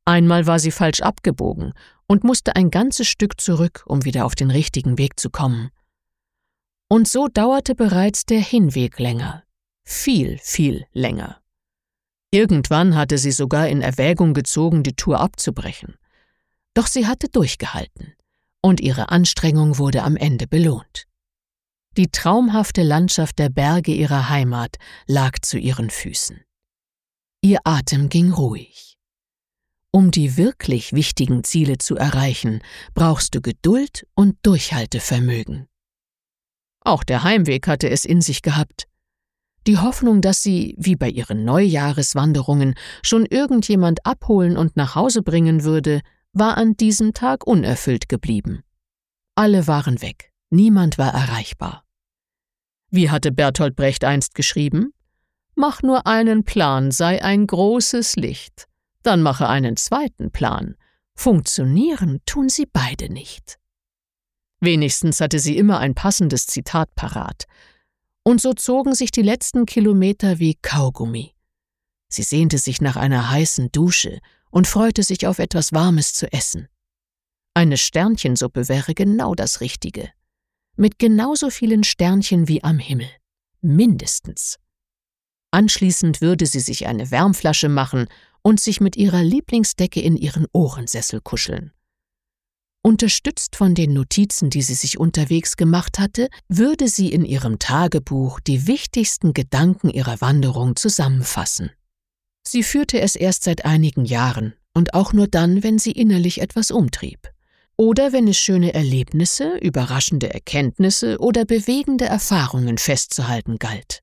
Einmal war sie falsch abgebogen und musste ein ganzes Stück zurück, um wieder auf den richtigen Weg zu kommen. Und so dauerte bereits der Hinweg länger, viel, viel länger. Irgendwann hatte sie sogar in Erwägung gezogen, die Tour abzubrechen. Doch sie hatte durchgehalten, und ihre Anstrengung wurde am Ende belohnt. Die traumhafte Landschaft der Berge ihrer Heimat lag zu ihren Füßen. Ihr Atem ging ruhig. Um die wirklich wichtigen Ziele zu erreichen, brauchst du Geduld und Durchhaltevermögen. Auch der Heimweg hatte es in sich gehabt. Die Hoffnung, dass sie, wie bei ihren Neujahreswanderungen, schon irgendjemand abholen und nach Hause bringen würde, war an diesem Tag unerfüllt geblieben. Alle waren weg, niemand war erreichbar. Wie hatte Bertolt Brecht einst geschrieben? Mach nur einen Plan, sei ein großes Licht. Dann mache einen zweiten Plan. Funktionieren tun sie beide nicht. Wenigstens hatte sie immer ein passendes Zitat parat. Und so zogen sich die letzten Kilometer wie Kaugummi. Sie sehnte sich nach einer heißen Dusche und freute sich auf etwas Warmes zu essen. Eine Sternchensuppe wäre genau das Richtige. Mit genauso vielen Sternchen wie am Himmel. Mindestens. Anschließend würde sie sich eine Wärmflasche machen und sich mit ihrer Lieblingsdecke in ihren Ohrensessel kuscheln. Unterstützt von den Notizen, die sie sich unterwegs gemacht hatte, würde sie in ihrem Tagebuch die wichtigsten Gedanken ihrer Wanderung zusammenfassen. Sie führte es erst seit einigen Jahren und auch nur dann, wenn sie innerlich etwas umtrieb. Oder wenn es schöne Erlebnisse, überraschende Erkenntnisse oder bewegende Erfahrungen festzuhalten galt.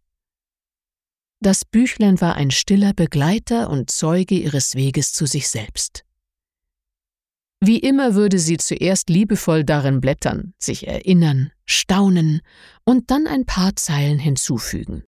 Das Büchlein war ein stiller Begleiter und Zeuge ihres Weges zu sich selbst. Wie immer würde sie zuerst liebevoll darin blättern, sich erinnern, staunen und dann ein paar Zeilen hinzufügen.